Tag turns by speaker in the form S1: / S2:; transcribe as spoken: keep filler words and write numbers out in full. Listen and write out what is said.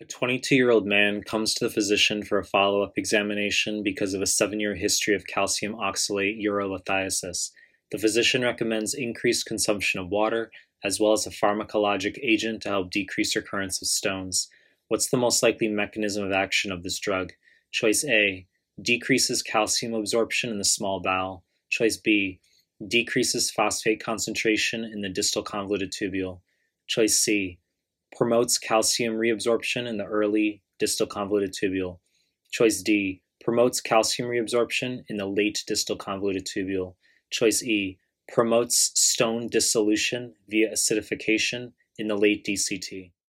S1: A twenty-two-year-old man comes to the physician for a follow-up examination because of a seven-year history of calcium oxalate urolithiasis. The physician recommends increased consumption of water, as well as a pharmacologic agent to help decrease recurrence of stones. What's the most likely mechanism of action of this drug? Choice A, decreases calcium absorption in the small bowel. Choice B, decreases phosphate concentration in the distal convoluted tubule. Choice C, promotes calcium reabsorption in the early distal convoluted tubule. Choice D, promotes calcium reabsorption in the late distal convoluted tubule. Choice E, promotes stone dissolution via acidification in the late D C T.